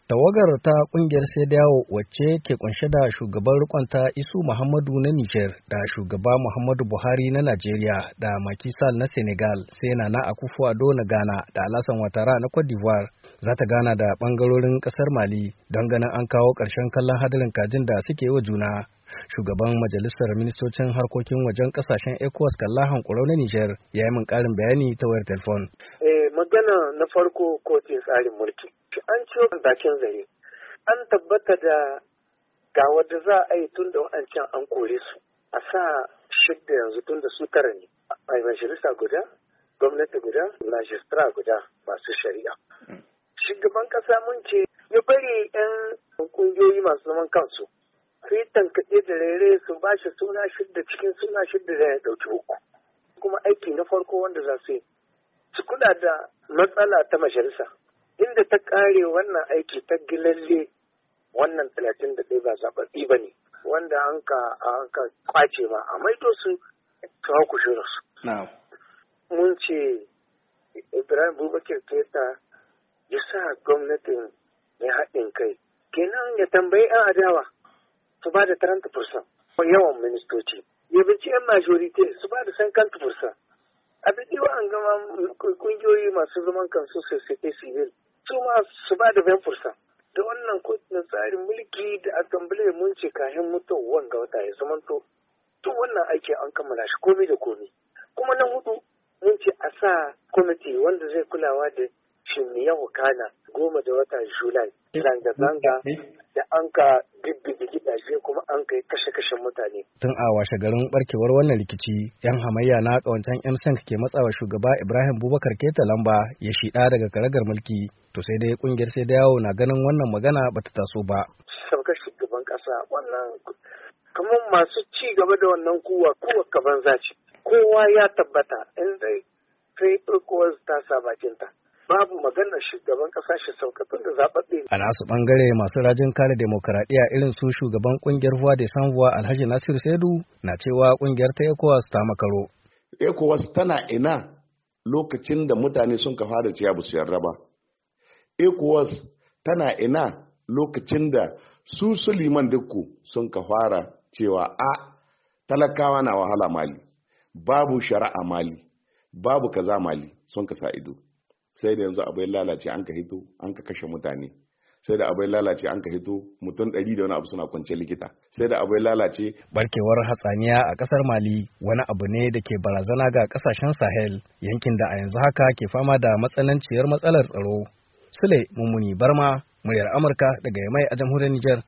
Tawagar ta kungiyar Sediyawo wacce ke kunshe da shugaban rikonta Isu Muhammadu na Niger da shugaba Muhammadu Buhari na Najeriya da Macky Sall na Senegal sai Nana Akufo-Addo na Ghana da Alassane Ouattara na Cote d'Ivoire za ta gana da bangarorin kasar Mali don ganin an kawo ƙarshen kallon hadarin kajin da suke wa juna. Shugaban majalisar ministocin harkokin wajen kasashen ECOWAS Kalla Hankurau na Niger ya yi min ƙarin bayani ta wayar telefon. Magana na farko kotun tsarin mulki. An ciwo bakin zare. An tabbata da ga wadda za a yi tun da wa'ancan an kore su. A sa shidda yanzu tun da su tara ne. A majalisa guda, gwamnati guda, majistra guda masu shari'a. Shugaban kasa mun ce ya bari 'yan kungiyoyi masu zaman kansu. Sai tankaɗe da rere su ba shi suna shidda cikin suna shidda da ya ɗauki uku. Kuma aiki na farko wanda za su yi. Su kula da matsala ta majalisa. Inda ta kare wannan aiki ta gilalle wannan 31 ba zaɓaɓɓi ba ne wanda an ka kwace ma a maido su ta hau kushirarsu. Mun ce Ibrahim Boubacar Keita ya sa gwamnatin ya haɗin kai. Kenan ya tambayi 'yan adawa su ba da 30% yawan ministoci. Ya bici 'yan majorite su ba da 50%. Abin diwa an gama kungiyoyi masu zaman kansu societe civil su ma su ba da 10%. Da wannan kotun tsarin mulki da assembly mun ce kayan mutuwan ga wata ya zamanto to wannan aiki an kammala shi komai da komai. Kuma na hudu mun ce a sa kwamiti wanda zai kulawa da shimiyan wakana 10 da watan Julai. Zanga-zanga da an ka gibbige gidaje kuma an kai kashe-kashen mutane. Tun a washe garin barkewar wannan rikici, 'yan hamayya na kawancan MSNC ke matsawa shugaba Ibrahim Boubacar Keita lamba ya shida daga karagar mulki. To sai dai kungiyar Sediyawo na ganin wannan magana bata taso ba. Sabga shugaban kasa wannan kamar masu ci gaba da wannan kuwa kaban zaci. Kowa ya tabbata in dai sai ECOWAS ta sa bakinta. Babu maganar shugaban kasa shi saukatun da zaɓaɓɓe. A nasu ɓangare masu rajin kare demokaradiyya irin su shugaban ƙungiyar Voix des Sans Voix Alhaji Nasiru Saidu na cewa ƙungiyar ta ECOWAS ta makaro. ECOWAS tana ina lokacin da mutane sun ka fara ciya ba su yarda ba. ECOWAS tana ina lokacin da su Suleiman Dikko sun ka fara cewa talakawa na wahala Mali, babu shari'a Mali, babu kaza Mali sun ka sa ido. Sai da yanzu abai lalace an ka hito an ka kashe mutane, sai da abai lalace an ka hito mutum 100 da wani abu suna kwance likita, sai da abai lalace. Barkewar hatsaniya a kasar Mali wani abu ne da ke barazana ga kasashen Sahel, yankin da a yanzu haka ke fama da matsananciyar matsalar tsaro. Sule Mummuni Barma, muryar Amurka daga Yamai a jamhuriyar Nijar.